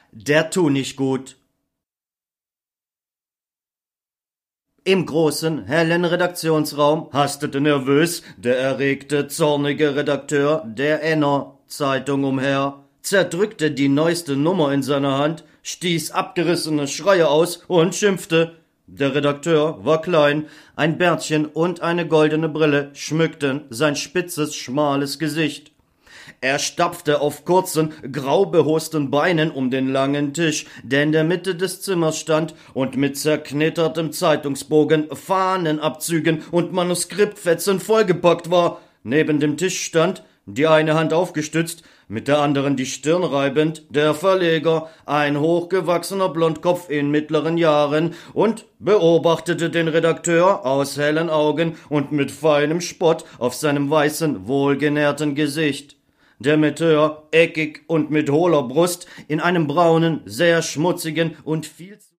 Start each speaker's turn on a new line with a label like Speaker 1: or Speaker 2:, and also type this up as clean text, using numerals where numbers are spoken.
Speaker 1: der tu nicht gut. Im großen, hellen Redaktionsraum hastete nervös der erregte, zornige Redakteur der Enner-Zeitung umher, zerdrückte die neueste Nummer in seiner Hand, stieß abgerissene Schreie aus und schimpfte. Der Redakteur war klein, ein Bärtchen und eine goldene Brille schmückten sein spitzes, schmales Gesicht. Er stapfte auf kurzen, grau behosten Beinen um den langen Tisch, der in der Mitte des Zimmers stand und mit zerknittertem Zeitungsbogen, Fahnenabzügen und Manuskriptfetzen vollgepackt war. Neben dem Tisch stand, die eine Hand aufgestützt, mit der anderen die Stirn reibend, der Verleger, ein hochgewachsener Blondkopf in mittleren Jahren, und beobachtete den Redakteur aus hellen Augen und mit feinem Spott auf seinem weißen, wohlgenährten Gesicht. Der Metteur, eckig und mit hohler Brust, in einem braunen, sehr schmutzigen und viel